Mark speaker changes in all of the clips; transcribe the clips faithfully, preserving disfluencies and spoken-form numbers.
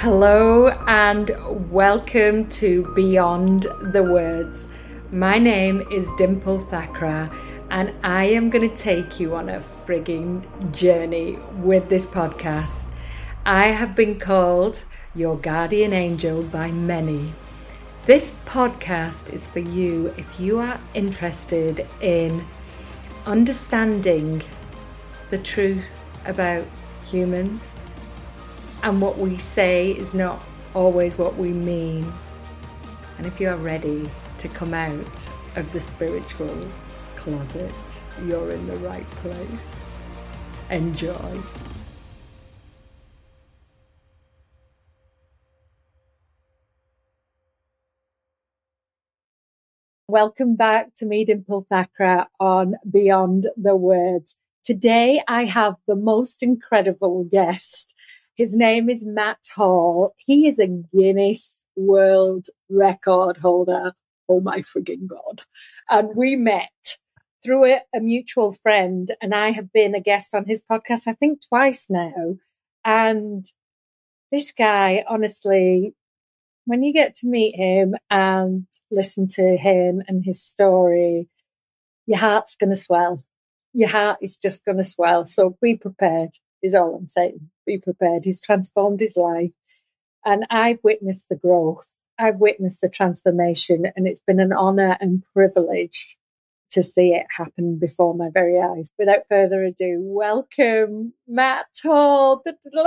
Speaker 1: Hello and welcome to Beyond the Words. My name is Dimple Thakra and I am going to take you on a frigging journey with this podcast. I have been called your guardian angel by many. This podcast is for you if you are interested in understanding the truth about humans, and what we say is not always what we mean. And if you are ready to come out of the spiritual closet, you're in the right place. Enjoy. Welcome back to me, Dimple Thakra, on Beyond the Words. Today I have the most incredible guest. His name is Matt Hall. He is a Guinness World Record holder. Oh my frigging God. And we met through a, a mutual friend, and I have been a guest on his podcast, I think twice now. And this guy, honestly, when you get to meet him and listen to him and his story, your heart's going to swell. Your heart is just going to swell. So be prepared is all I'm saying. Be prepared. He's transformed his life. And I've witnessed the growth. I've witnessed the transformation. And it's been an honour and privilege to see it happen before my very eyes. Without further ado, welcome, Matt Hall.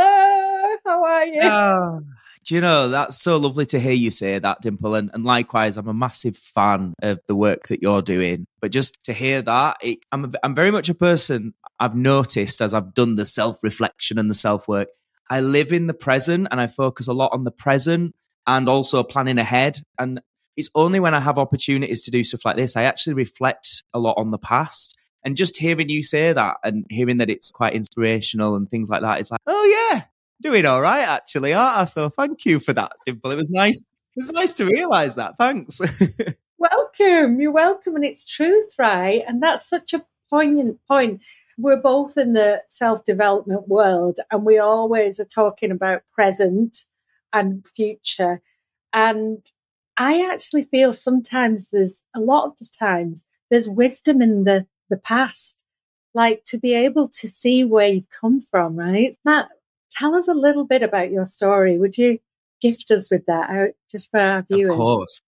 Speaker 1: How are you?
Speaker 2: Oh, do you know, that's so lovely to hear you say that, Dimple. And, and likewise, I'm a massive fan of the work that you're doing. But just to hear that, it, I'm, a, I'm very much a person I've noticed as I've done the self-reflection and the self-work. I live in the present and I focus a lot on the present and also planning ahead. And it's only when I have opportunities to do stuff like this, I actually reflect a lot on the past. And just hearing you say that and hearing that it's quite inspirational and things like that, it's like, oh yeah, doing all right, actually, aren't I? So thank you for that, Dimple. It was nice. It was nice to realise that. Thanks.
Speaker 1: Welcome. You're welcome. And it's truth, right? And that's such a poignant point. We're both in the self-development world and we always are talking about present and future. And I actually feel sometimes there's a lot of the times there's wisdom in the, the past, like to be able to see where you've come from, right? Matt, tell us a little bit about your story. Would you gift us with that out just for our viewers?
Speaker 2: Of course.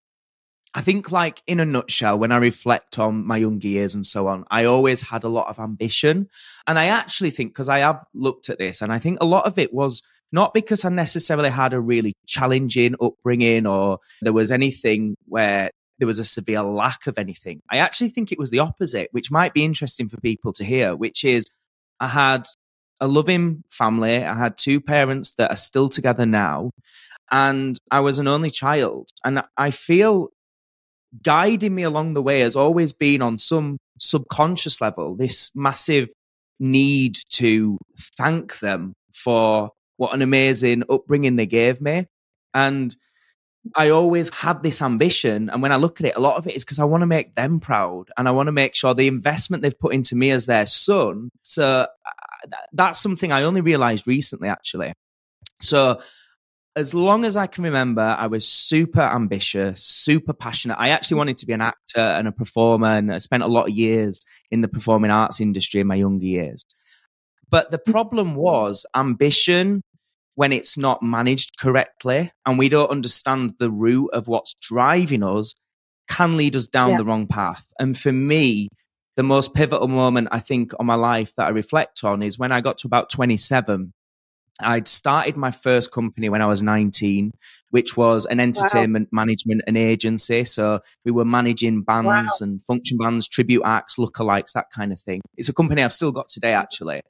Speaker 2: I think, like, in a nutshell, when I reflect on my younger years and so on, I always had a lot of ambition. And I actually think, because I have looked at this, and I think a lot of it was not because I necessarily had a really challenging upbringing or there was anything where there was a severe lack of anything. I actually think it was the opposite, which might be interesting for people to hear, which is I had a loving family. I had two parents that are still together now, and I was an only child. And I feel guiding me along the way has always been on some subconscious level, this massive need to thank them for what an amazing upbringing they gave me. And I always had this ambition. And when I look at it, a lot of it is because I want to make them proud and I want to make sure the investment they've put into me as their son. So that's something I only realized recently, actually. So as long as I can remember, I was super ambitious, super passionate. I actually wanted to be an actor and a performer, and I spent a lot of years in the performing arts industry in my younger years. But the problem was ambition, when it's not managed correctly and we don't understand the root of what's driving us, can lead us down yeah. the wrong path. And for me, the most pivotal moment, I think, on my life that I reflect on is when I got to about twenty-seven. I'd started my first company when I was nineteen, which was an entertainment wow. management and agency. So we were managing bands wow. and function bands, tribute acts, lookalikes, that kind of thing. It's a company I've still got today, actually.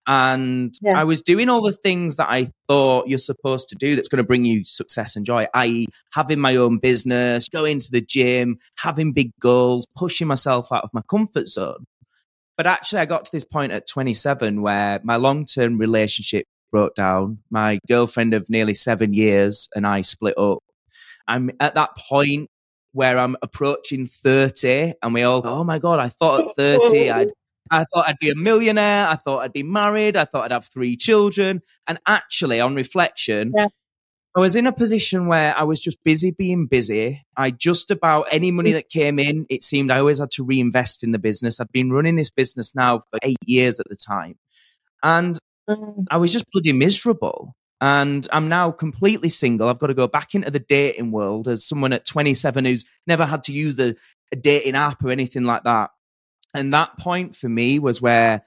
Speaker 2: And yeah. I was doing all the things that I thought you're supposed to do that's going to bring you success and joy, that is having my own business, going to the gym, having big goals, pushing myself out of my comfort zone. But actually, I got to this point at twenty-seven where my long-term relationship broke down. My girlfriend of nearly seven years and I split up. I'm at that point where I'm approaching thirty and we all, oh my God, I thought at thirty I'd I thought I'd be a millionaire. I thought I'd be married. I thought I'd have three children. And actually, on reflection, yeah. I was in a position where I was just busy being busy. I just about any money that came in, it seemed I always had to reinvest in the business. I'd been running this business now for eight years at the time. And
Speaker 1: Mm.
Speaker 2: I was just bloody miserable. And I'm now completely single. I've got to go back into the dating world as someone at twenty-seven who's never had to use a, a dating app or anything like that. And that point for me was where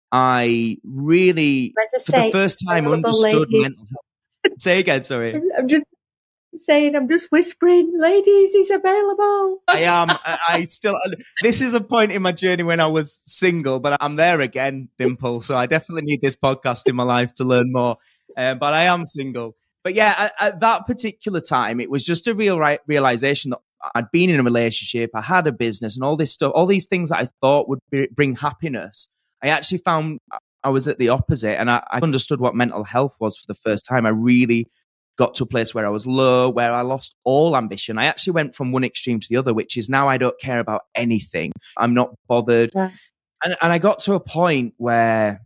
Speaker 2: I really,
Speaker 1: Can I just
Speaker 2: for
Speaker 1: say,
Speaker 2: the first time,
Speaker 1: available
Speaker 2: understood
Speaker 1: ladies.
Speaker 2: mental health. Say again, sorry.
Speaker 1: I'm just saying, I'm just whispering, ladies, he's available.
Speaker 2: I am. I, I still. This is a point in my journey when I was single, but I'm there again, Dimple. So I definitely need this podcast in my life to learn more. Uh, but I am single. But yeah, at, at that particular time, it was just a real right, realization that I'd been in a relationship, I had a business, and all this stuff, all these things that I thought would be, bring happiness. I actually found I was at the opposite, and I, I understood what mental health was for the first time. I really got to a place where I was low, where I lost all ambition. I actually went from one extreme to the other, which is now I don't care about anything. I'm not bothered.
Speaker 1: Yeah.
Speaker 2: And, and I got to a point where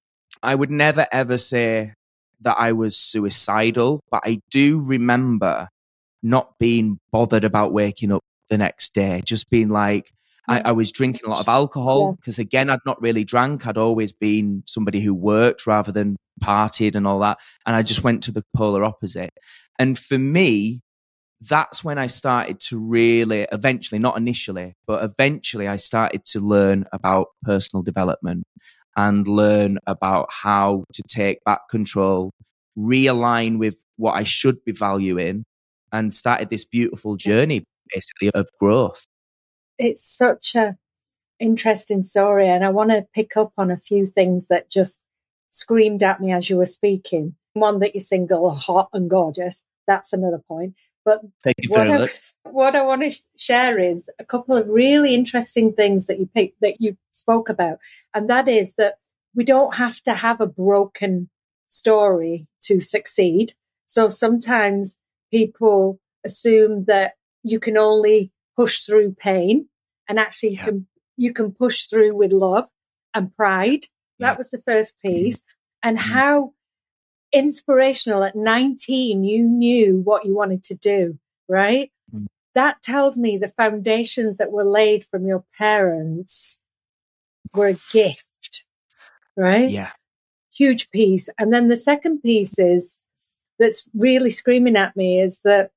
Speaker 2: I would never, ever say that I was suicidal, but I do remember not being bothered about waking up the next day, just being like, I, I was drinking a lot of alcohol because, yeah. again, I'd not really drank. I'd always been somebody who worked rather than partied and all that. And I just went to the polar opposite. And for me, that's when I started to really, eventually, not initially, but eventually I started to learn about personal development and learn about how to take back control, realign with what I should be valuing, and started this beautiful journey, basically, of growth.
Speaker 1: It's such a interesting story, and I want to pick up on a few things that just screamed at me as you were speaking. One, that you're single, hot and gorgeous. That's another point. But
Speaker 2: Thank you
Speaker 1: what,
Speaker 2: very
Speaker 1: I,
Speaker 2: much.
Speaker 1: what I want to share is a couple of really interesting things that you picked, that you spoke about, and that is that we don't have to have a broken story to succeed. So sometimes people assume that you can only push through pain, and actually
Speaker 2: Yeah.
Speaker 1: you can you can push through with love and pride.
Speaker 2: Yeah.
Speaker 1: That was the first piece.
Speaker 2: Mm-hmm.
Speaker 1: And how inspirational at nineteen you knew what you wanted to do, right?
Speaker 2: Mm-hmm.
Speaker 1: That tells me the foundations that were laid from your parents were a gift, right?
Speaker 2: Yeah.
Speaker 1: Huge piece. And then the second piece is that's really screaming at me is that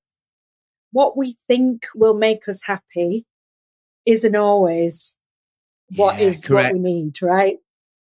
Speaker 1: what we think will make us happy isn't always what
Speaker 2: Yeah,
Speaker 1: is
Speaker 2: correct.
Speaker 1: what we need, right?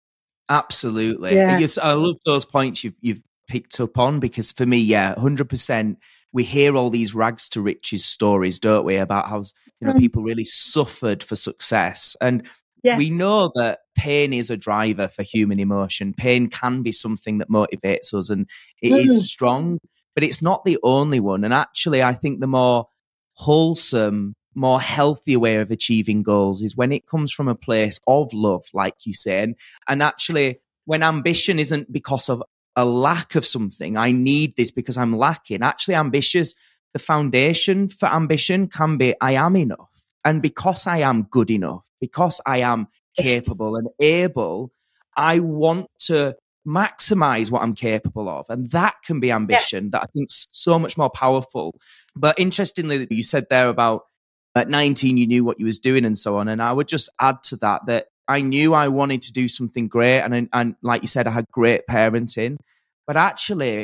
Speaker 2: Absolutely.
Speaker 1: Yeah.
Speaker 2: Yes, I love those points you've, you've picked up on, because for me, yeah, one hundred percent, we hear all these rags to riches stories, don't we, about how, you know,
Speaker 1: Mm.
Speaker 2: people really suffered for success. And
Speaker 1: Yes.
Speaker 2: we know that pain is a driver for human emotion. Pain can be something that motivates us, and it
Speaker 1: Mm.
Speaker 2: is strong, but it's not the only one. And actually, I think the more wholesome, more healthier way of achieving goals is when it comes from a place of love, like you say. And, and actually, when ambition isn't because of a lack of something, I need this because I'm lacking. Actually, ambitious, the foundation for ambition can be, I am enough. And because I am good enough, because I am capable and able, I want to maximize what I'm capable of. And that can be ambition, yes. that I think's so much more powerful. But interestingly, you said there about at nineteen, you knew what you was doing and so on. And I would just add to that, that I knew I wanted to do something great. And, and like you said, I had great parenting, but actually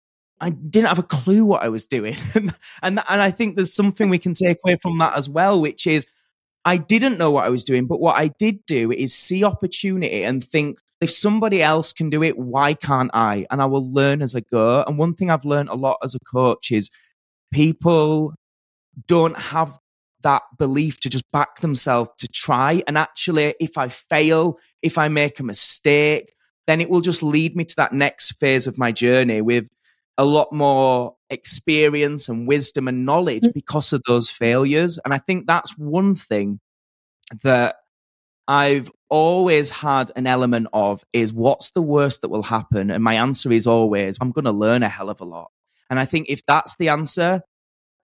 Speaker 2: I didn't have a clue what I was doing. and, and, and I think there's something we can take away from that as well, which is I didn't know what I was doing, but what I did do is see opportunity and think, if somebody else can do it, why can't I? And I will learn as I go. And one thing I've learned a lot as a coach is people don't have that belief to just back themselves to try. And actually, if I fail, if I make a mistake, then it will just lead me to that next phase of my journey with a lot more experience and wisdom and knowledge because of those failures. And I think that's one thing that I've always had an element of is, what's the worst that will happen? And my answer is always, I'm going to learn a hell of a lot. And I think if that's the answer,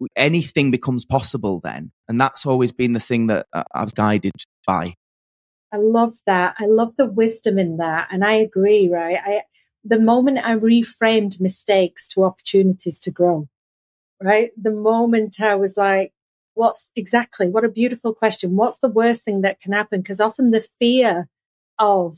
Speaker 2: anything becomes possible then. And that's always been the thing that I was guided by.
Speaker 1: I love that. I love the wisdom in that. And I agree, right? I, the moment I reframed mistakes to opportunities to grow, right? The moment I was like, what's exactly, what a beautiful question. What's the worst thing that can happen? Because often the fear of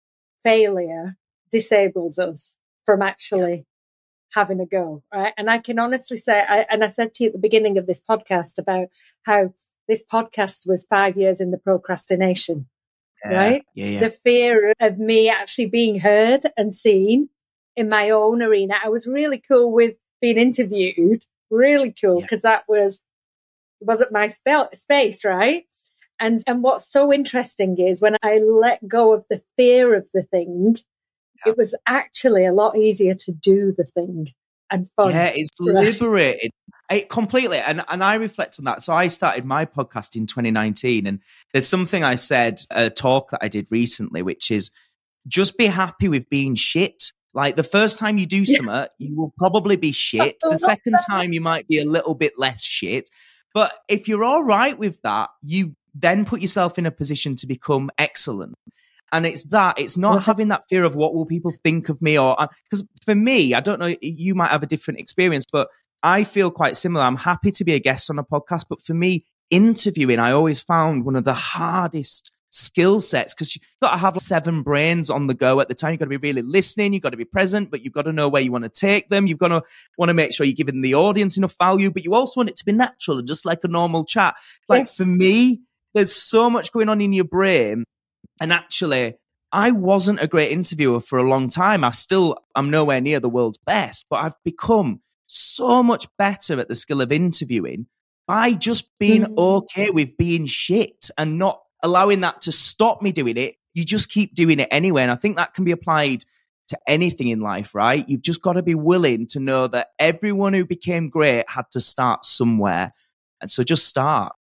Speaker 1: failure disables us from actually having a go, right? And I can honestly say, I, and I said to you at the beginning of this podcast about how this podcast was five years in the procrastination,
Speaker 2: Yeah,
Speaker 1: right?
Speaker 2: yeah, yeah.
Speaker 1: The fear of me actually being heard and seen in my own arena. I was really cool with being interviewed, really cool, because yeah. that was, wasn't my spe- space, right? And, and what's so interesting is when I let go of the fear of the thing, it was actually a lot easier to do the thing and fun.
Speaker 2: Yeah, it's
Speaker 1: right?
Speaker 2: liberated. It completely. And, and I reflect on that. So I started my podcast in twenty nineteen. And there's something I said, a talk that I did recently, which is just be happy with being shit. Like the first time you do something, you will probably be shit. The second time you might be a little bit less shit. But if you're all right with that, you then put yourself in a position to become excellent. And it's that, it's not having that fear of what will people think of me, or because for me, I don't know, you might have a different experience, but I feel quite similar. I'm happy to be a guest on a podcast, but for me, interviewing, I always found one of the hardest skill sets because you've got to have seven brains on the go at the time. You've got to be really listening. You've got to be present, but you've got to know where you want to take them. You've got to want to make sure you're giving the audience enough value, but you also want it to be natural and just like a normal chat. Like yes. For me, there's so much going on in your brain. And actually, I wasn't a great interviewer for a long time. I still, I'm nowhere near the world's best, but I've become so much better at the skill of interviewing by just being mm. okay with being shit and not allowing that to stop me doing it. You just keep doing it anyway. And I think that can be applied to anything in life, right? You've just got to be willing to know that everyone who became great had to start somewhere. And so just start.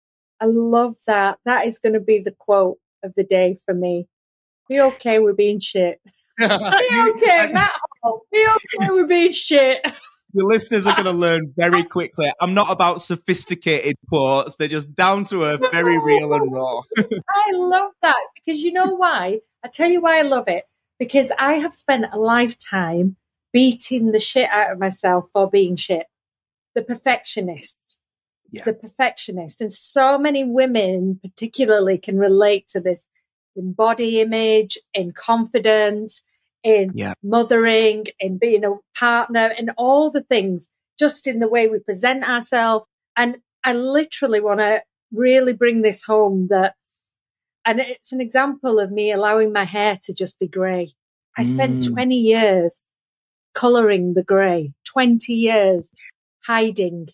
Speaker 1: I love that. That is going to be the quote of the day for me. Be okay with being shit. Be okay, Matt Hall. Be okay with being shit.
Speaker 2: The listeners are going to learn very quickly. I'm not about sophisticated quotes. They're just down to earth, very real and raw.
Speaker 1: I love that because you know why? I tell you why I love it. Because I have spent a lifetime beating the shit out of myself for being shit. The perfectionist. Yeah. The perfectionist. And so many women particularly can relate to this in body image, in confidence, in yeah. mothering, in being a partner, in all the things, just in the way we present ourselves. And I literally want to really bring this home that, and it's an example of me allowing my hair to just be grey. I spent mm. twenty years colouring the grey, twenty years hiding,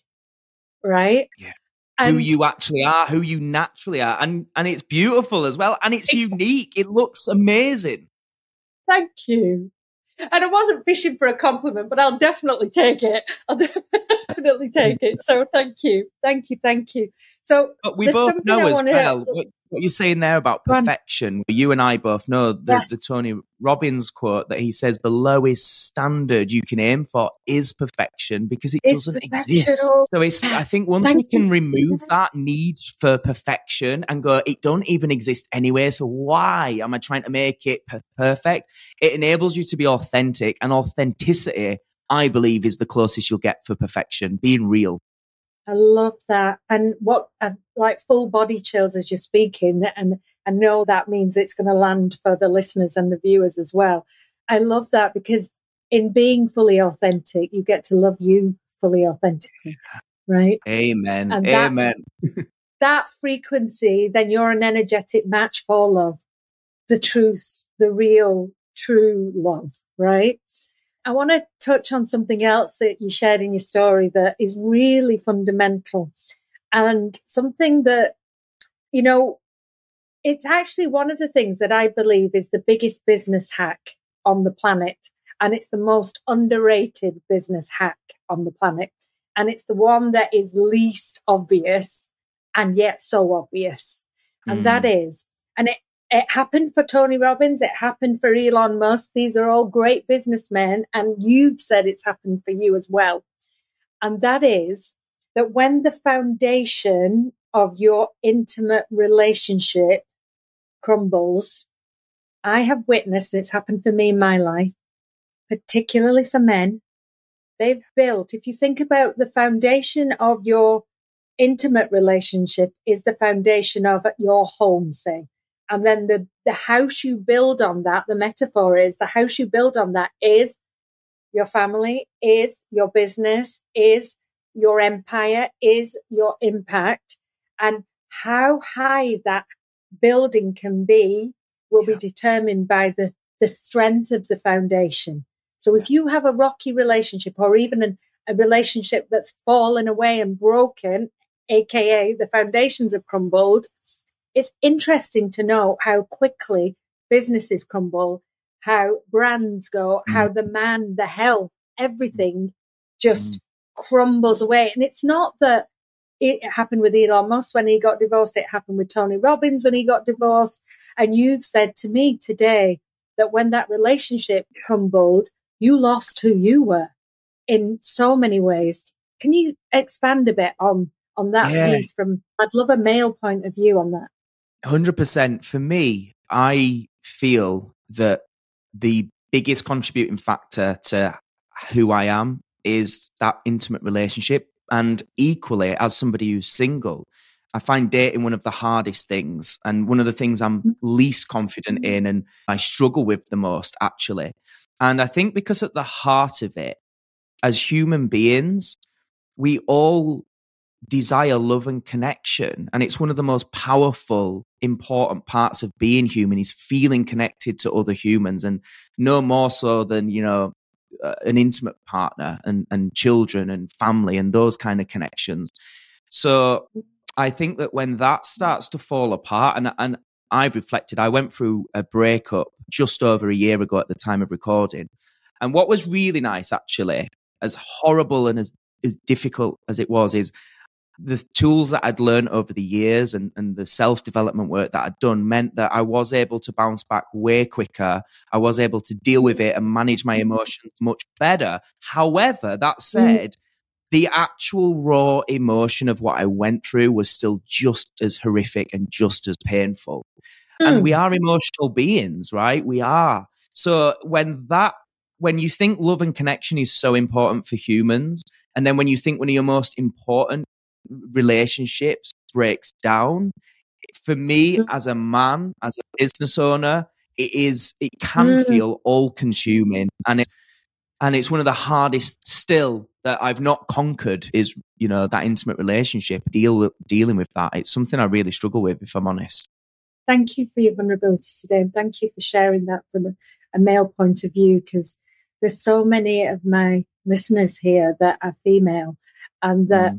Speaker 1: right?
Speaker 2: Yeah. And who you actually are, who you naturally are. And and it's beautiful as well. And it's, it's unique. It looks amazing.
Speaker 1: Thank you. And I wasn't fishing for a compliment, but I'll definitely take it. I'll definitely take it. So thank you. Thank you. Thank you. So
Speaker 2: but we both know as well what, what you're saying there about perfection. You and I both know the, yes. the Tony Robbins quote that he says the lowest standard you can aim for is perfection because it it's doesn't exist. So it's, I think once Thank we can you. remove that need for perfection and go, it don't even exist anyway. So why am I trying to make it per- perfect? It enables you to be authentic, and authenticity, I believe, is the closest you'll get for perfection, being real.
Speaker 1: I love that. And what, uh, like full body chills as you're speaking, and I know that means it's going to land for the listeners and the viewers as well. I love that because in being fully authentic, you get to love you fully authentically, right?
Speaker 2: Amen.
Speaker 1: And
Speaker 2: Amen.
Speaker 1: That, that frequency, then you're an energetic match for love, the truth, the real, true love, right? I want to touch on something else that you shared in your story that is really fundamental and something that, you know, it's actually one of the things that I believe is the biggest business hack on the planet. And it's the most underrated business hack on the planet. And it's the one that is least obvious and yet so obvious. And mm. that is, and it, It happened for Tony Robbins. It happened for Elon Musk. These are all great businessmen. And you've said it's happened for you as well. And that is that when the foundation of your intimate relationship crumbles, I have witnessed, and it's happened for me in my life, particularly for men, they've built, if you think about the foundation of your intimate relationship is the foundation of your home, say. And then the, the house you build on that, the metaphor is the house you build on that is your family, is your business, is your empire, is your impact. And how high that building can be will yeah. be determined by the, the strength of the foundation. So if you have a rocky relationship or even an, a relationship that's fallen away and broken, aka the foundations have crumbled, it's interesting to know how quickly businesses crumble, how brands go, mm. how the man, the health, everything just mm. crumbles away. And it's not that it happened with Elon Musk when he got divorced. It happened with Tony Robbins when he got divorced. And you've said to me today that when that relationship crumbled, you lost who you were in so many ways. Can you expand a bit on, on that yeah. piece from, I'd love a male point of view on that.
Speaker 2: one hundred percent. For me, I feel that the biggest contributing factor to who I am is that intimate relationship. And equally, as somebody who's single, I find dating one of the hardest things and one of the things I'm least confident in and I struggle with the most, actually. And I think because at the heart of it, as human beings, we all desire love and connection. And it's one of the most powerful, important parts of being human is feeling connected to other humans, and no more so than, you know, uh, an intimate partner and, and children and family and those kind of connections. So I think that when that starts to fall apart, and, and I've reflected, I went through a breakup just over a year ago at the time of recording. And what was really nice, actually, as horrible and as, as difficult as it was, is the tools that I'd learned over the years and, and the self-development work that I'd done meant that I was able to bounce back way quicker. I was able to deal with it and manage my emotions much better. However, that said, the actual raw emotion of what I went through was still just as horrific and just as painful. Mm. And we are emotional beings, right? We are. So when that, when you think love and connection is so important for humans, and then when you think one of your most important relationships breaks down, for me mm. as a man, as a business owner, it is, it can mm. feel all consuming. And it, and it's one of the hardest still that I've not conquered is, you know, that intimate relationship, deal with, dealing with that. It's something I really struggle with, if I'm honest.
Speaker 1: Thank you for your vulnerability today. And thank you for sharing that from a, a male point of view, because there's so many of my listeners here that are female, and that mm.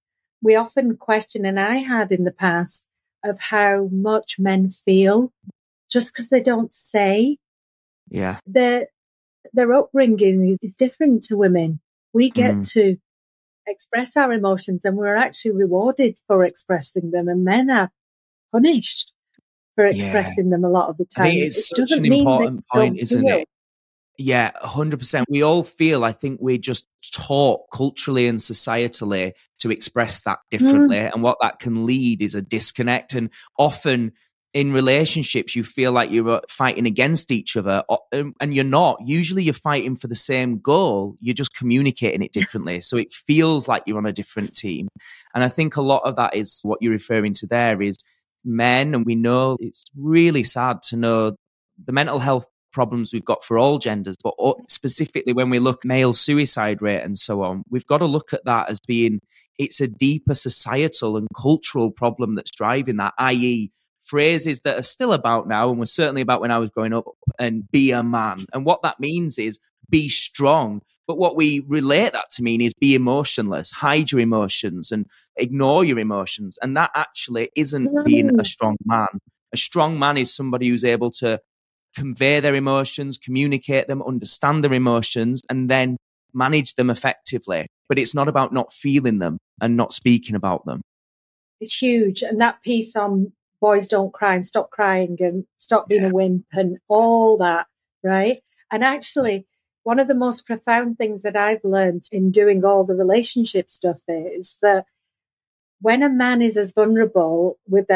Speaker 1: we often question, and I had in the past, of how much men feel just because they don't say.
Speaker 2: Yeah.
Speaker 1: Their, their upbringing is, is different to women. We get mm. to express our emotions, and we're actually rewarded for expressing them, and men are punished for expressing yeah. them a lot of the time.
Speaker 2: I think it's it such an important point, isn't feel. it? Yeah, one hundred percent. We all feel, I think we're just taught culturally and societally to express that differently. Mm. And what that can lead is a disconnect. And often in relationships, you feel like you're fighting against each other, and you're not. Usually you're fighting for the same goal. You're just communicating it differently. So it feels like you're on a different team. And I think a lot of that is what you're referring to there is men. And we know it's really sad to know the mental health problems we've got for all genders, but specifically when we look male suicide rate and so on, we've got to look at that as being, it's a deeper societal and cultural problem that's driving that, that is phrases that are still about now, and were certainly about when I was growing up, and be a man. And what that means is be strong. But what we relate that to mean is be emotionless, hide your emotions and ignore your emotions. And that actually isn't being a strong man. A strong man is somebody who's able to convey their emotions, communicate them, understand their emotions, and then manage them effectively. But it's not about not feeling them and not speaking about them.
Speaker 1: It's huge. And that piece on boys don't cry and stop crying and stop being yeah. a wimp and all that, right? And actually, one of the most profound things that I've learned in doing all the relationship stuff is that when a man is as vulnerable with their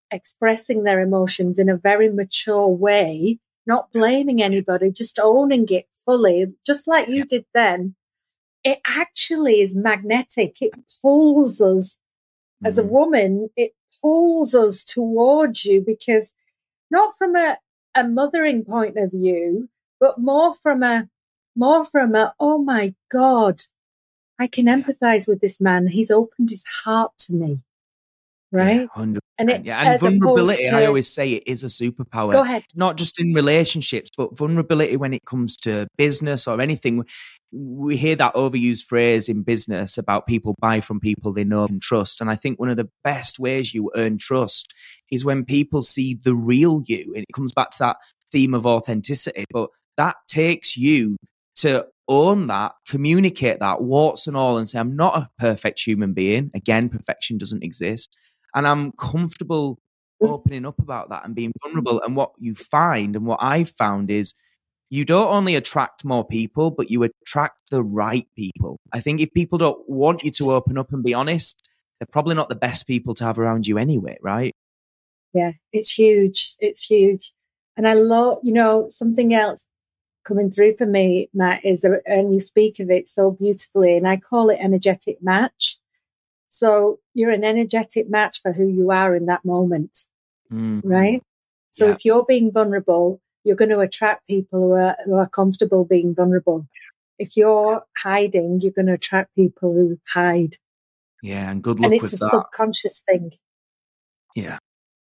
Speaker 1: expressing their emotions in a very mature way, not blaming anybody, just owning it fully, just like you did then, it actually is magnetic. It pulls us mm. as a woman, it pulls us towards you, because not from a, a mothering point of view, but more from a, more from a, oh my God, I can empathize with this man. He's opened his heart to me. Right.
Speaker 2: Yeah, one hundred percent.
Speaker 1: And it,
Speaker 2: yeah. And vulnerability,
Speaker 1: to,
Speaker 2: I always say it is a superpower.
Speaker 1: Go ahead.
Speaker 2: Not just in relationships, but vulnerability when it comes to business or anything. We hear that overused phrase in business about people buy from people they know and trust. And I think one of the best ways you earn trust is when people see the real you. And it comes back to that theme of authenticity. But that takes you to own that, communicate that, warts and all, and say, I'm not a perfect human being. Again, perfection doesn't exist. And I'm comfortable opening up about that and being vulnerable. And what you find, and what I've found, is you don't only attract more people, but you attract the right people. I think if people don't want you to open up and be honest, they're probably not the best people to have around you anyway, right?
Speaker 1: Yeah, it's huge. It's huge. And I love, you know, something else coming through for me, Matt, is, and you speak of it so beautifully, and I call it energetic match. So you're an energetic match for who you are in that moment, mm-hmm. right? So yeah. if you're being vulnerable, you're going to attract people who are, who are comfortable being vulnerable. If you're hiding, you're going to attract people who hide.
Speaker 2: Yeah, and good luck
Speaker 1: with that. And
Speaker 2: it's
Speaker 1: a
Speaker 2: that.
Speaker 1: subconscious thing.
Speaker 2: Yeah.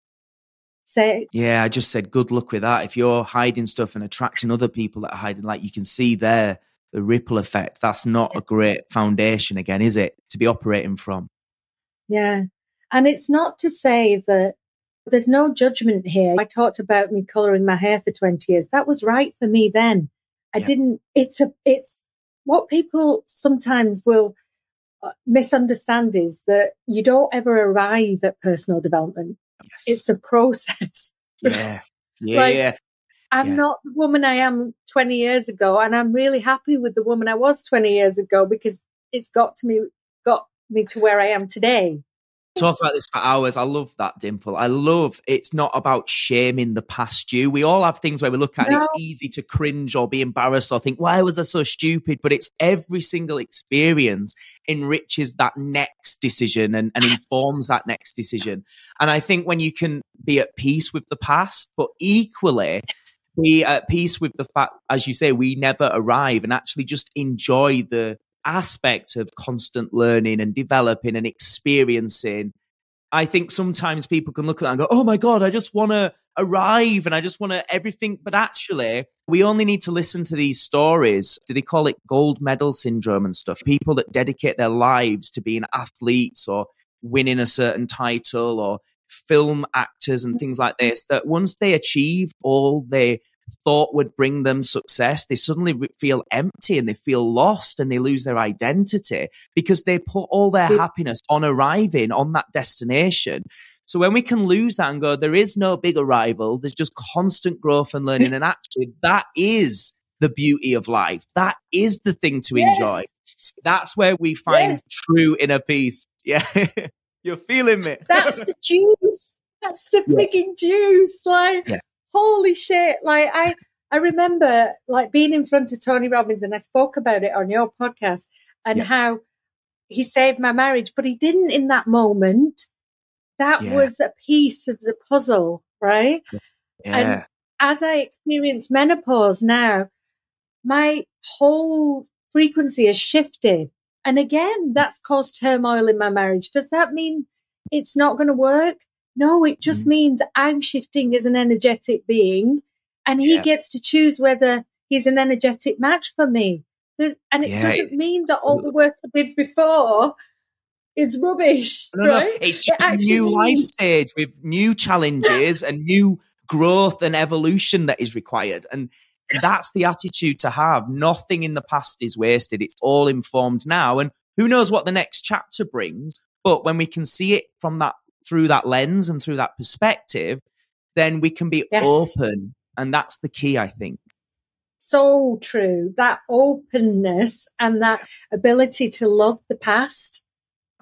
Speaker 1: Say,
Speaker 2: yeah, I just said good luck with that. If you're hiding stuff and attracting other people that are hiding, like you can see there, the ripple effect, that's not yeah. a great foundation again, is it, to be operating from?
Speaker 1: Yeah. And it's not to say that there's no judgment here. I talked about me colouring my hair for twenty years. That was right for me then. I yeah. didn't, it's a, it's what people sometimes will misunderstand is that you don't ever arrive at personal development.
Speaker 2: Yes.
Speaker 1: It's a process.
Speaker 2: Yeah. Yeah.
Speaker 1: like,
Speaker 2: yeah.
Speaker 1: I'm
Speaker 2: yeah.
Speaker 1: not the woman I am twenty years ago. And I'm really happy with the woman I was twenty years ago, because it's got to me, got me to where I am today.
Speaker 2: Talk about this for hours. I love that, Dimple. I love it's not about shaming the past you. We all have things where we look at no. it, it's easy to cringe or be embarrassed or think, why was I so stupid? But it's every single experience enriches that next decision and, and informs that next decision. And I think when you can be at peace with the past, but equally be at peace with the fact, as you say, we never arrive, and actually just enjoy the aspect of constant learning and developing and experiencing. I think sometimes people can look at that and go, oh my God, I just want to arrive and I just want to everything. But actually, we only need to listen to these stories. Do they call it gold medal syndrome and stuff? People that dedicate their lives to being athletes or winning a certain title, or film actors and things like this, that once they achieve all they thought would bring them success, they suddenly feel empty and they feel lost and they lose their identity because they put all their happiness on arriving on that destination. So when we can lose that and go, there is no big arrival, there's just constant growth and learning. And actually that is the beauty of life. That is the thing to yes. enjoy. That's where we find yes. true inner peace. Yeah. You're feeling me.
Speaker 1: That's the juice. That's the yeah. freaking juice. Like, yeah. holy shit. Like, I, I remember like being in front of Tony Robbins, and I spoke about it on your podcast, and yeah. how he saved my marriage, but he didn't in that moment. That yeah. was a piece of the puzzle, right?
Speaker 2: Yeah.
Speaker 1: And as I experience menopause now, my whole frequency has shifted. And again, that's caused turmoil in my marriage. Does that mean it's not going to work? No, it just mm. means I'm shifting as an energetic being, and he yeah. gets to choose whether he's an energetic match for me. And it yeah, doesn't mean that all the work I did before is rubbish,
Speaker 2: no,
Speaker 1: right?
Speaker 2: No. It's just it a new life means- stage with new challenges and new growth and evolution that is required. And that's the attitude to have. Nothing in the past is wasted. It's all informed now. And who knows what the next chapter brings. But when we can see it from that, through that lens and through that perspective, then we can be yes. open. And that's the key, I think.
Speaker 1: So true. That openness and that ability to love the past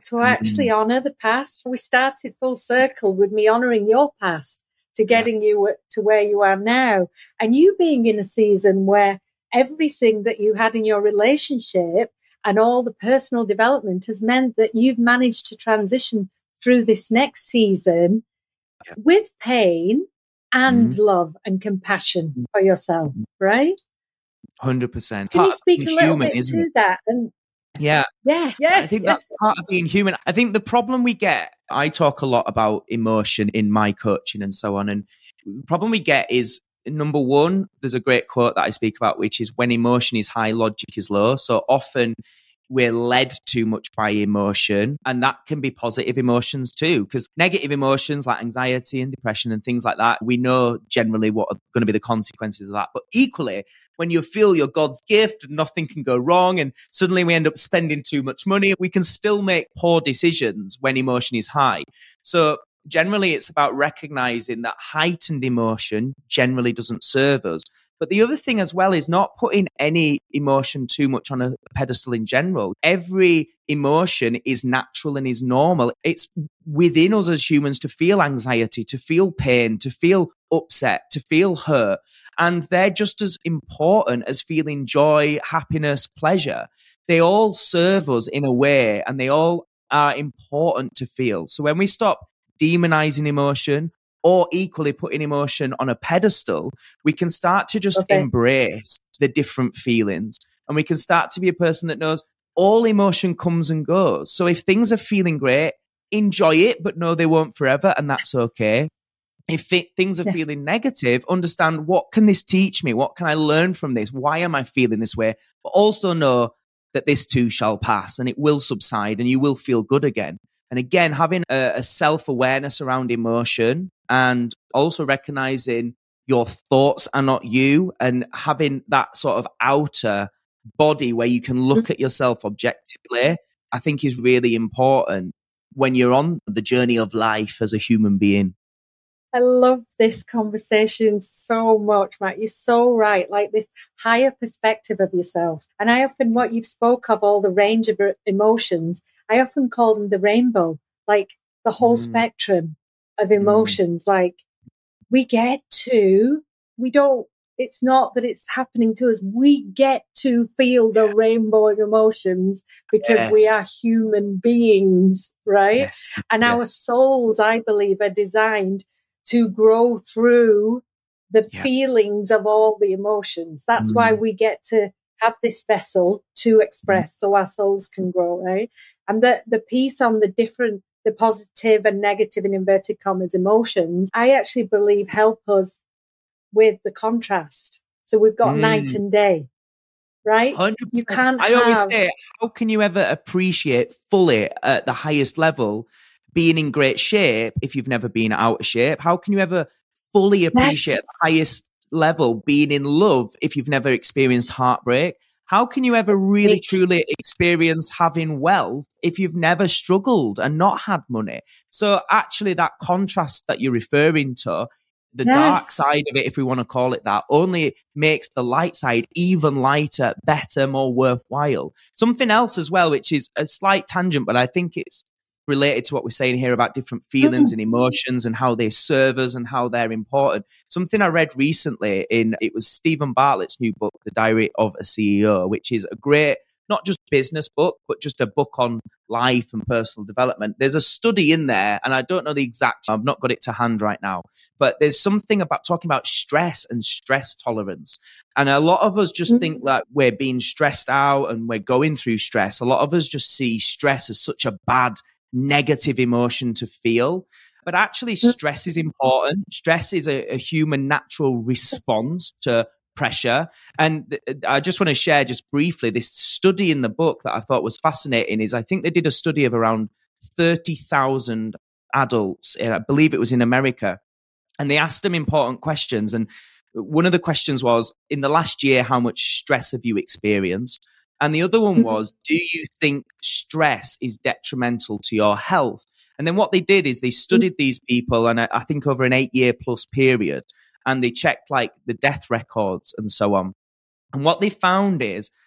Speaker 1: to actually
Speaker 2: Mm.
Speaker 1: honor the past. We started full circle with me honoring your past to getting yeah. you to where you are now. And you being in a season where everything that you had in your relationship and all the personal development has meant that you've managed to transition through this next season yeah. with pain and mm-hmm. love and compassion for yourself, right?
Speaker 2: one hundred percent.
Speaker 1: Can you speak a little human, bit to it? that? And
Speaker 2: yeah.
Speaker 1: Yes, yes.
Speaker 2: I think
Speaker 1: yes.
Speaker 2: that's part of being human. I think the problem we get, I talk a lot about emotion in my coaching and so on. And the problem we get is, number one, there's a great quote that I speak about, which is when emotion is high, logic is low. So often we're led too much by emotion, and that can be positive emotions too, because negative emotions like anxiety and depression and things like that, we know generally what are going to be the consequences of that. But equally, when you feel you're God's gift and nothing can go wrong and suddenly we end up spending too much money, we can still make poor decisions when emotion is high. So generally, it's about recognizing that heightened emotion generally doesn't serve us. But the other thing as well is not putting any emotion too much on a pedestal in general. Every emotion is natural and is normal. It's within us as humans to feel anxiety, to feel pain, to feel upset, to feel hurt. And they're just as important as feeling joy, happiness, pleasure. They all serve us in a way, and they all are important to feel. So when we stop demonizing emotion, or equally putting emotion on a pedestal, we can start to just okay. embrace the different feelings. And we can start to be a person that knows all emotion comes and goes. So if things are feeling great, enjoy it, but know they won't forever, and that's okay. If it, things are yeah. feeling negative, understand, what can this teach me? What can I learn from this? Why am I feeling this way? But also know that this too shall pass, and it will subside, and you will feel good again. And again, having a, a self-awareness around emotion, and also recognizing your thoughts are not you, and having that sort of outer body where you can look at yourself objectively, I think is really important when you're on the journey of life as a human being.
Speaker 1: I love this conversation so much, Matt. You're so right. Like this higher perspective of yourself. And I often, what you've spoke of, all the range of emotions, I often call them the rainbow, like the whole mm. spectrum of emotions. Mm. Like we get to, we don't, it's not that it's happening to us. We get to feel the rainbow of emotions because yes. we are human beings, right?
Speaker 2: Yes.
Speaker 1: And
Speaker 2: yes.
Speaker 1: our souls, I believe, are designed to grow through the yeah. feelings of all the emotions. That's mm. why we get to have this vessel to express mm. so our souls can grow, right? And the, the piece on the different, the positive and negative in inverted commas emotions, I actually believe help us with the contrast. So we've got mm. night and day, right?
Speaker 2: one hundred percent.
Speaker 1: You can't
Speaker 2: I
Speaker 1: have...
Speaker 2: always say, how can you ever appreciate fully at the highest level being in great shape if you've never been out of shape? How can you ever fully appreciate yes. the highest level being in love if you've never experienced heartbreak? How can you ever really truly experience having wealth if you've never struggled and not had money? So actually that contrast that you're referring to, the yes. dark side of it, if we want to call it that, only makes the light side even lighter, better, more worthwhile. Something else as well, which is a slight tangent, but I think it's related to what we're saying here about different feelings mm. and emotions and how they serve us and how they're important. Something I read recently in, it was Stephen Bartlett's new book, The Diary of a C E O, which is a great, not just business book, but just a book on life and personal development. There's a study in there, and I don't know the exact, I've not got it to hand right now, but there's something about talking about stress and stress tolerance. And a lot of us just mm. think that we're being stressed out and we're going through stress. A lot of us just see stress as such a bad, negative emotion to feel. But actually, stress is important. Stress is a, a human natural response to pressure. And th- I just want to share just briefly this study in the book that I thought was fascinating. Is I think they did a study of around thirty thousand adults, I believe it was in America, and they asked them important questions. And one of the questions was, in the last year, how much stress have you experienced? And the other one was, do you think stress is detrimental to your health? And then what they did is they studied these people, and I, I think over an eight year plus period, and they checked like the death records and so on. And what they found is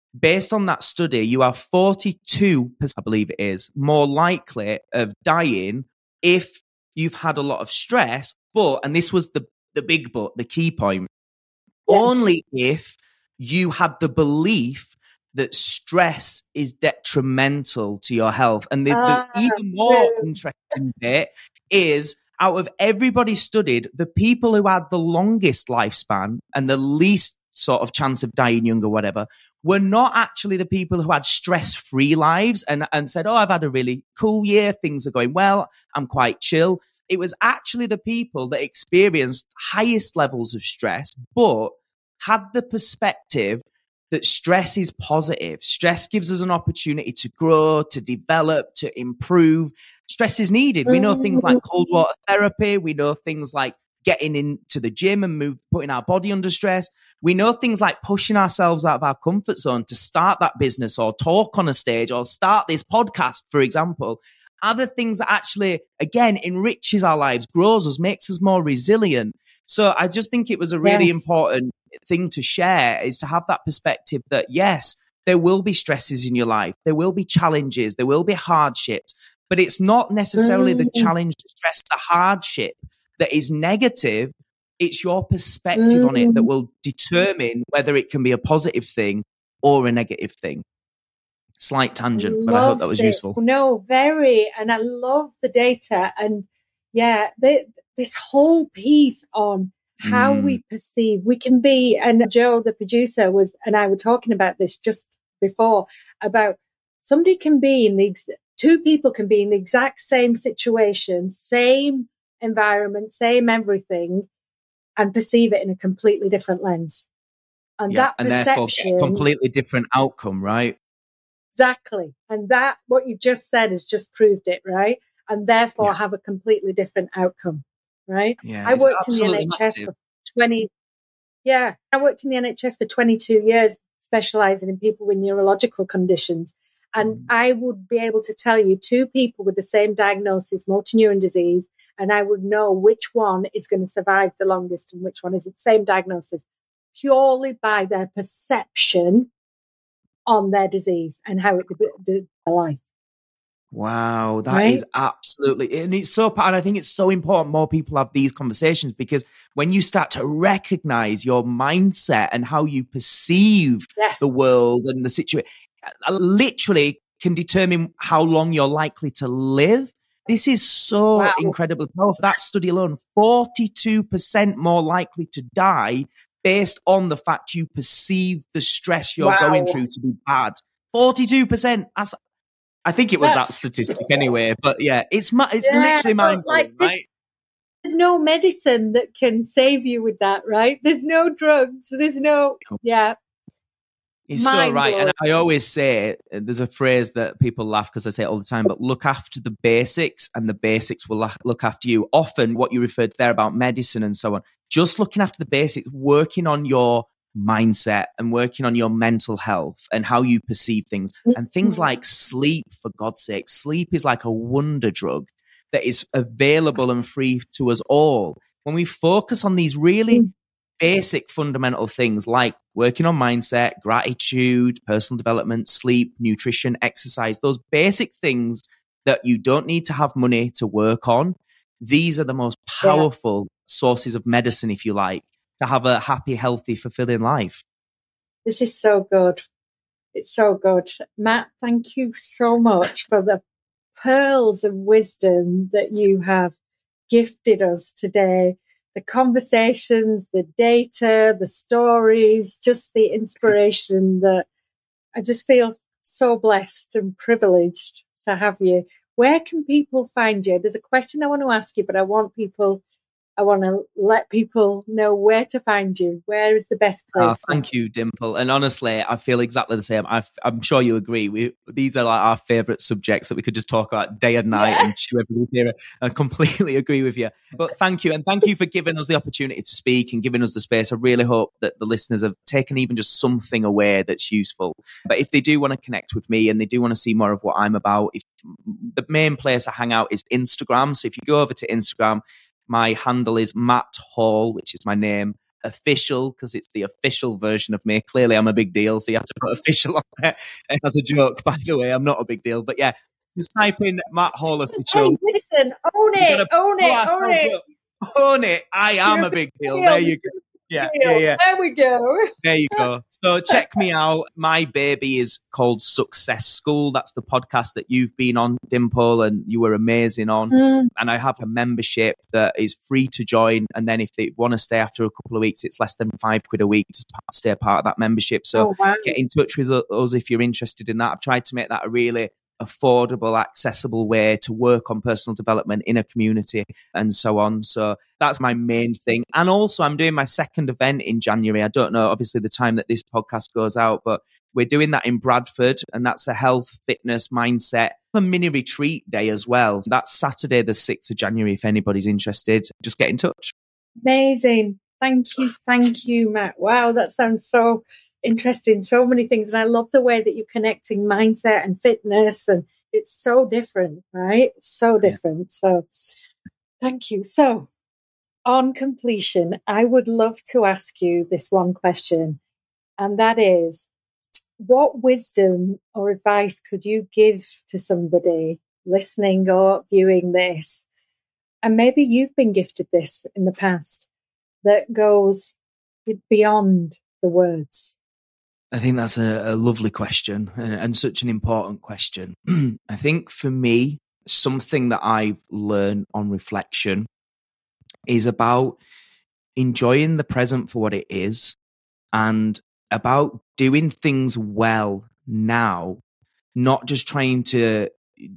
Speaker 2: based on that study, you are forty-two percent, I believe it is, more likely of dying if you've had a lot of stress. But, and this was the, the big but, the key point, yes. only if you had the belief that stress is detrimental to your health. And the,
Speaker 1: uh,
Speaker 2: the even more interesting bit is, out of everybody studied, the people who had the longest lifespan and the least sort of chance of dying young or whatever were not actually the people who had stress-free lives and, and said, oh, I've had a really cool year, things are going well, I'm quite chill. It was actually the people that experienced highest levels of stress, but had the perspective that stress is positive. Stress gives us an opportunity to grow, to develop, to improve. Stress is needed. We know things like cold water therapy. We know things like getting into the gym and move, putting our body under stress. We know things like pushing ourselves out of our comfort zone to start that business or talk on a stage or start this podcast, for example. Other things that actually, again, enriches our lives, grows us, makes us more resilient. So I just think it was a really yes. important thing to share, is to have that perspective that, yes, there will be stresses in your life. There will be challenges. There will be hardships. But it's not necessarily mm. the challenge, the stress, the hardship that is negative. It's your perspective mm. on it that will determine whether it can be a positive thing or a negative thing. Slight tangent, but I hope that was
Speaker 1: it.
Speaker 2: useful.
Speaker 1: No, very. And I love the data. And yeah, the, this whole piece on how mm. we perceive, we can be, and Joe, the producer, was, and I were talking about this just before, about somebody can be in the, two people can be in the exact same situation, same environment, same everything, and perceive it in a completely different lens. And yeah, that
Speaker 2: and
Speaker 1: perception,
Speaker 2: therefore get a completely different outcome, right?
Speaker 1: Exactly. And that, what you just said, has just proved it, right? And therefore yeah. have a completely different outcome, right?
Speaker 2: Yeah,
Speaker 1: I worked in the N H S massive. for twenty, yeah, I worked in the N H S for twenty-two years, specializing in people with neurological conditions. And mm. I would be able to tell you two people with the same diagnosis, motor neuron disease, and I would know which one is going to survive the longest and which one is the same diagnosis, purely by their perception on their disease and how it did their life.
Speaker 2: Wow, that
Speaker 1: right?
Speaker 2: is absolutely, and it's so, and I think it's so important more people have these conversations, because when you start to recognize your mindset and how you perceive yes. the world and the situation, literally can determine how long you're likely to live. This is so wow. incredibly powerful. That study alone, forty-two percent more likely to die based on the fact you perceive the stress you're wow. going through to be bad. forty-two percent. That's, I think it was That's, that statistic anyway, but yeah, it's it's yeah, literally mind-blowing, like right?
Speaker 1: There's no medicine that can save you with that, right? There's no drugs. There's no, yeah.
Speaker 2: It's so right. And I always say, there's a phrase that people laugh because I say it all the time, but look after the basics and the basics will look after you. Often what you referred to there about medicine and so on, just looking after the basics, working on your mindset and working on your mental health and how you perceive things. And things like sleep, for God's sake, sleep is like a wonder drug that is available and free to us all. When we focus on these really basic fundamental things like working on mindset, gratitude, personal development, sleep, nutrition, exercise, those basic things that you don't need to have money to work on, these are the most powerful yeah. sources of medicine, if you like, to have a happy, healthy, fulfilling life.
Speaker 1: This is so good. It's so good. Matt, thank you so much for the pearls of wisdom that you have gifted us today. The conversations, the data, the stories, just the inspiration that I just feel so blessed and privileged to have you. Where can people find you? There's a question I want to ask you, but I want people, I want to let people know where to find you. Where is the best place?
Speaker 2: Oh, thank you, Dimple. And honestly, I feel exactly the same. I, I'm sure you agree. We, these are like our favorite subjects that we could just talk about day and night yeah. and chew every day. I completely agree with you. But thank you. And thank you for giving us the opportunity to speak and giving us the space. I really hope that the listeners have taken even just something away that's useful. But if they do want to connect with me and they do want to see more of what I'm about, if the main place I hang out is Instagram. So if you go over to Instagram, my handle is Matt Hall, which is my name. official because it's the official version of me. Clearly, I'm a big deal, so you have to put official on there. As a joke, by the way, I'm not a big deal. But yeah, just type in Matt Hall official.
Speaker 1: Hey, listen, own
Speaker 2: We're
Speaker 1: it, own it, own it.
Speaker 2: Up. Own it. I am
Speaker 1: You're
Speaker 2: a big deal.
Speaker 1: deal.
Speaker 2: There you go. Yeah, yeah, yeah.
Speaker 1: There we go.
Speaker 2: There you go. So check me out. My baby is called Success School. That's the podcast that you've been on, Dimple, and you were amazing on. Mm. And I have a membership that is free to join. And then if they want to stay after a couple of weeks, it's less than five quid a week to stay a part of that membership. So oh, wow. Get in touch with us if you're interested in that. I've tried to make that a really affordable, accessible way to work on personal development in a community and so on. So that's my main thing. And also I'm doing my second event in January. I don't know, obviously, the time that this podcast goes out, but we're doing that in Bradford, and that's a health, fitness, mindset, a mini retreat day as well. That's Saturday, the sixth of January. If anybody's interested, just get in touch.
Speaker 1: Amazing. Thank you. Thank you, Matt. Wow, that sounds so interesting. So many things. And I love the way that you're connecting mindset and fitness. And it's so different, right? So different. Yeah. So thank you. So on completion, I would love to ask you this one question. And that is, what wisdom or advice could you give to somebody listening or viewing this? And maybe you've been gifted this in the past that goes beyond the words.
Speaker 2: I think that's a, a lovely question and, and such an important question. I think for me, something that I've learned on reflection is about enjoying the present for what it is and about doing things well now, not just trying to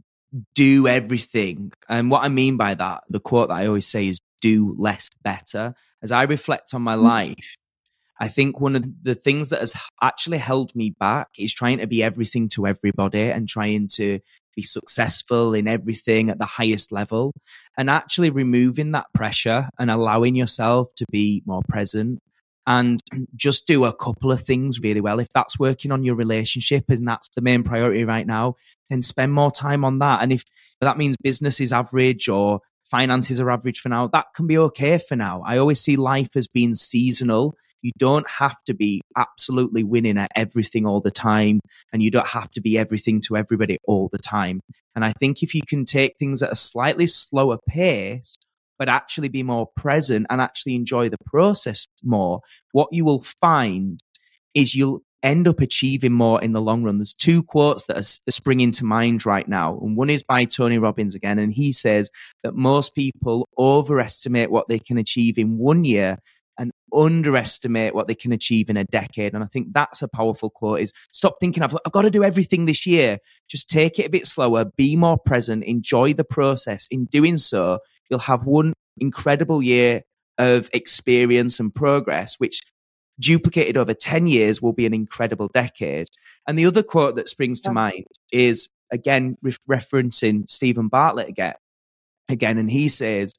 Speaker 2: do everything. And what I mean by that, the quote that I always say is do less better. As I reflect on my mm-hmm. life, I think one of the things that has actually held me back is trying to be everything to everybody and trying to be successful in everything at the highest level, and actually removing that pressure and allowing yourself to be more present and just do a couple of things really well. If that's working on your relationship and that's the main priority right now, then spend more time on that. And if that means business is average or finances are average for now, that can be okay for now. I always see life as being seasonal. You don't have to be absolutely winning at everything all the time, and you don't have to be everything to everybody all the time. And I think if you can take things at a slightly slower pace, but actually be more present and actually enjoy the process more, what you will find is you'll end up achieving more in the long run. There's two quotes that are springing to mind right now. And one is by Tony Robbins again. And he says that most people overestimate what they can achieve in one year and underestimate what they can achieve in a decade. And I think that's a powerful quote, is stop thinking, I've, I've got to do everything this year. Just take it a bit slower, be more present, enjoy the process. In doing so, you'll have one incredible year of experience and progress, which duplicated over ten years will be an incredible decade. And the other quote that springs to mind is, again, re- referencing Stephen Bartlett again, again, and he says,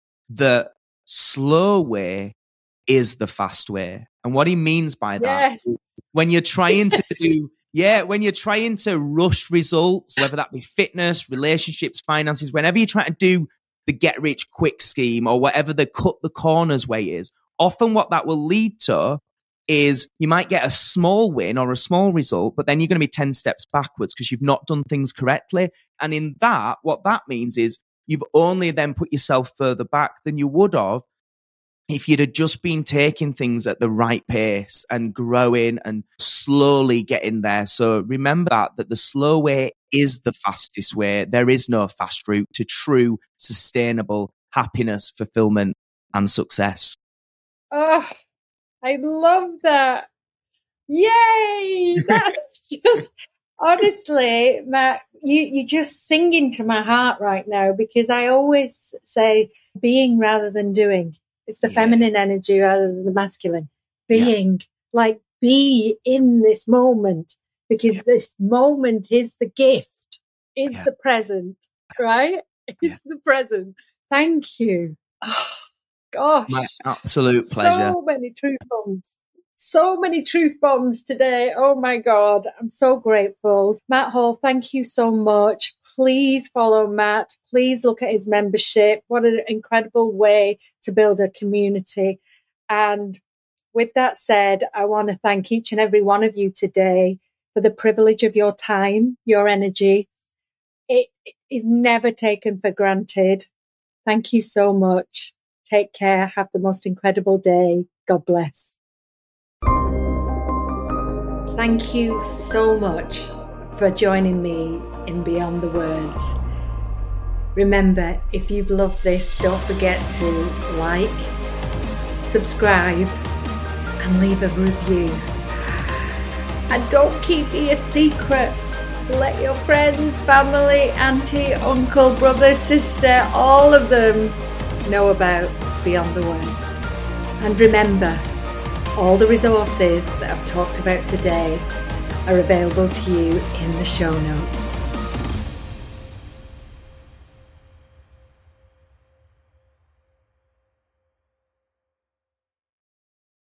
Speaker 2: the slow way is the fast way. And what he means by that
Speaker 1: yes.
Speaker 2: is when you're trying
Speaker 1: yes.
Speaker 2: to do, yeah, when you're trying to rush results, whether that be fitness, relationships, finances, whenever you're trying to do the get rich quick scheme or whatever the cut the corners way is, often what that will lead to is you might get a small win or a small result, but then you're going to be ten steps backwards because you've not done things correctly. And in that, what that means is you've only then put yourself further back than you would have if you'd have just been taking things at the right pace and growing and slowly getting there. So remember that, that the slow way is the fastest way. There is no fast route to true, sustainable happiness, fulfillment, and success.
Speaker 1: Oh, I love that. Yay! That's just, honestly, Matt, you, you're just singing to my heart right now, because I always say being rather than doing. It's the yeah. feminine energy rather than the masculine. Being, yeah. like, be in this moment, because yeah. this moment is the gift, is yeah. the present, right? It's yeah. the present. Thank you. Oh, gosh.
Speaker 2: My absolute pleasure.
Speaker 1: So many truth bombs. So many truth bombs today. Oh, my God. I'm so grateful. Matt Hall, thank you so much. Please follow Matt. Please look at his membership. What an incredible way to build a community. And with that said, I want to thank each and every one of you today for the privilege of your time, your energy. It is never taken for granted. Thank you so much. Take care. Have the most incredible day. God bless. Thank you so much for joining me in Beyond the Words. Remember, if you've loved this, don't forget to like, subscribe, and leave a review. And don't keep it a secret. Let your friends, family, auntie, uncle, brother, sister, all of them know about Beyond the Words. And remember, all the resources that I've talked about today are available to you in the show notes.